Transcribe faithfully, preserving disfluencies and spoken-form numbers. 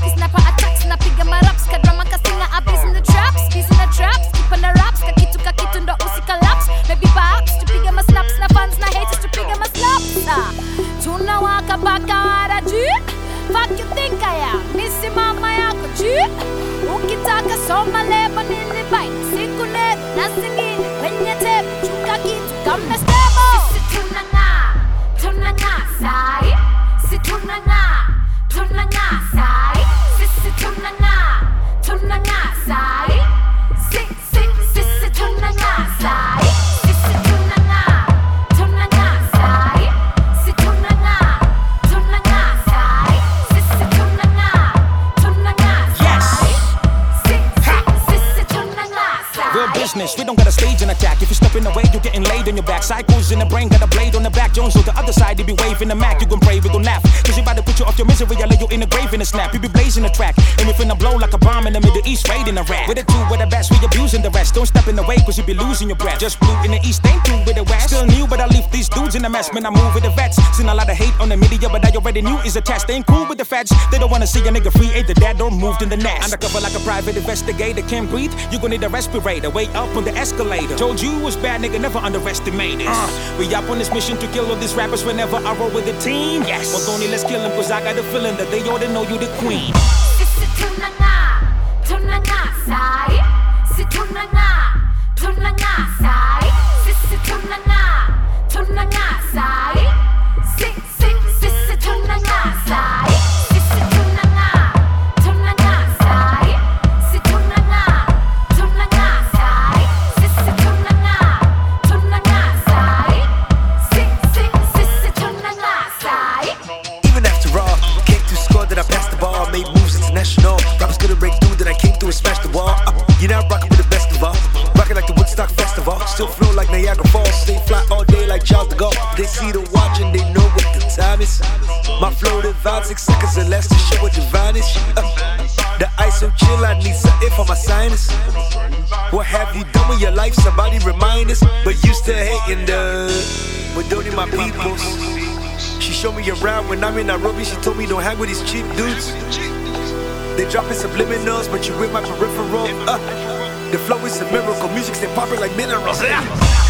kisnapa attacks napiga maraps kadrama kasinga abis in the traps bees in the traps keep on the raps kakitu kakitu ndo usikalaps maybe perhaps tupige ma snaps na fans na haters tupige ma slaps ah. Tunawaka baka waraji fuck you think I am misi mama yako ji ukitaka soma leba nini bite siku net na singine kwenye tape chuka kitu kama stable sisi tunanga tunanga sai si tunanga tunanga sai sisi tunanga tunanga sai si si sisi tunanga sai sisi tunanga tunanga sai si tunanga tunanga sai sisi tunanga tunanga sai si si sisi tunanga sai. Real business, we don't got a stage and attack. If you step in the way, you getting laid on your back. Cycles in the brain, got a blade on the back. Jones on the other side, they be waving the Mac. You gon' pray, we gon' laugh. Cause you about to put you off your misery, I lay you in the grave in a snap. You be blazing the track, and we finna blow like a bomb in the Middle East, raiding Iraq. With the two, with the best, we abusing the rest. Don't step in the way, cause you be losing your breath. Just blue in the East, ain't through with the West. Still new, but I leave these dudes in the mess. Man, I move with the vets. Seen a lot of hate on the media, but I already knew is a test. They ain't cool with the feds. They don't wanna see a nigga free, ain't the dad, don't move in the nest. Undercover like a private investigator, can't breathe. You gon' need a respirator, way up on the escalator. Told you was bad, nigga, never underestimate it. Uh, we up on this mission to kill all these rappers whenever I roll with the team. Yes. Well, Tony, let's kill them, cause I got a feeling that they ought to know you the queen. Sisi tunanga, tunanga sai. Si tunanga, tunanga sai. Sisi tunanga, tunanga sai. Si si sisi tunanga sai. Sisi tunanga, tunanga sai. Si tunanga, tunanga sai. Sisi tunanga, tunanga sai. Si si sisi tunanga sai. Even after all, came through score that I passed the ball, made moves international. Rappers couldn't break through that I came through and smashed the wall. Uh, you're not rocking with the best of all, rocking like the Woodstock Festival. Still flow like Niagara Falls, stay fly all day like Charles de Gaulle. They see the watch and they know what the time is. My flow divine, six seconds or less to show what divine is. Uh, the ice so chill, I need something for my sinus. What have you done with your life? Somebody remind us. But you still hating the, but don't need my peoples. She showed me around when I'm in Nairobi. She told me don't hang with these cheap dudes. They dropping subliminals, but you with my peripheral. Uh, the flow is a miracle. Music stay popping like minerals.